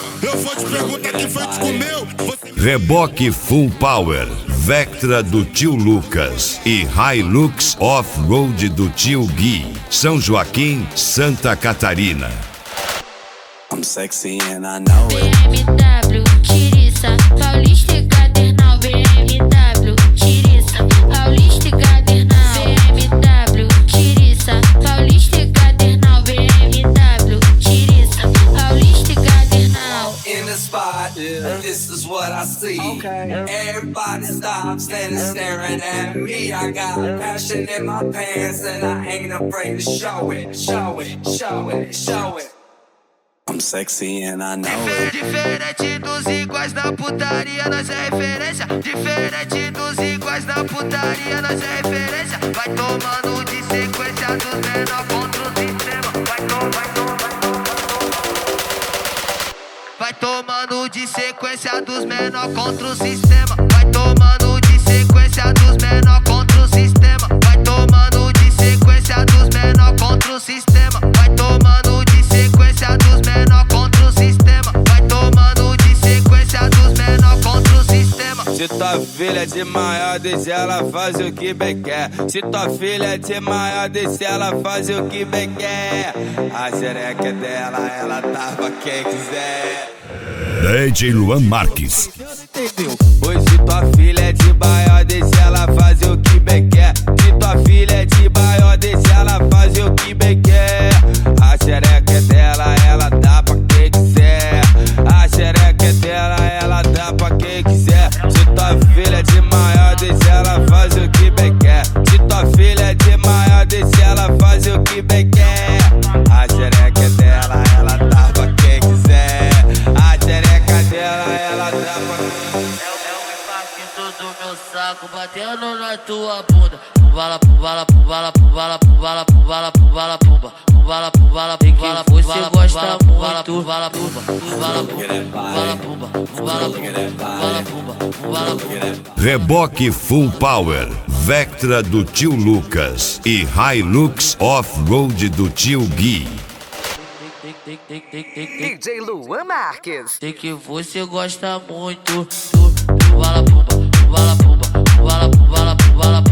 Eu vou te perguntar quem foi te comeu. Reboque Full Power, Vectra do tio Lucas e Hilux Off-Road do tio Gui, São Joaquim, Santa Catarina. I'm sexy and I know it. BMW, Tiriça, Paulista e Cadernal. BMW, Tiriça, Paulista e Cadernal. BMW, Tiriça, Paulista e Cadernal. BMW, Tiriça, Paulista e Cadernal. In the spot, this is what I see. Everybody stops, standing staring at me. I got passion in my pants and I ain't afraid to show it, show it, show it, show it. I'm sexy and I know it. Diferente dos iguais na putaria, nós é referência. Diferente dos iguais na putaria, nós é referência. Vai tomando de sequência dos menor contra o sistema. Vai tomando de sequência dos menor contra o sistema. Vai tomando de sequência dos menor contra o sistema. Vai tomando de sequência dos menor contra o sistema. Vai tomando de sequência dos menor contra o sistema. Vai tomando de sequência dos menor contra o sistema. Se tua filha é de maior, deixa ela fazer o que bem quer. Se tua filha é de maior, deixa ela fazer o que bem quer. A xereca é dela, ela tava quem quiser. DJ Luan Marques. Pois se tua filha é de maior, deixa ela fazer o que bem quer. Se tua filha é de maior, deixa ela fazer o que bem quer. A xereca é dela, ela dá pra quem quiser. A xereca é dela, ela dá pra quem quiser. Se tua filha é de maior, deixa ela fazer o que bem quer. Se tua filha é de maior, deixa ela fazer o que bem quer. A xereca é dela, ela dá pra quem quiser. A xereca dela, ela dá pra quem quiser. É o impacto do meu saco batendo na tua bunda. Pumbala, pumbala, pumbala, pumbala, pumbala, pumbala, pumbala, pumba. Pumbala, pumbala, pumbala, você gosta muito. Pumbala, pumba, pumbala, pumbala, pumba. Pumbala, pumbala, pumba, pumbala, pumba. Reboque Full Power, Vectra do tio Lucas e Hilux Off-Road do tio Gui. DJ Luan Marques. Sei que você gosta muito. Pumbala, pumba, pumbala, pumba. Pumbala, pumbala, pumbala,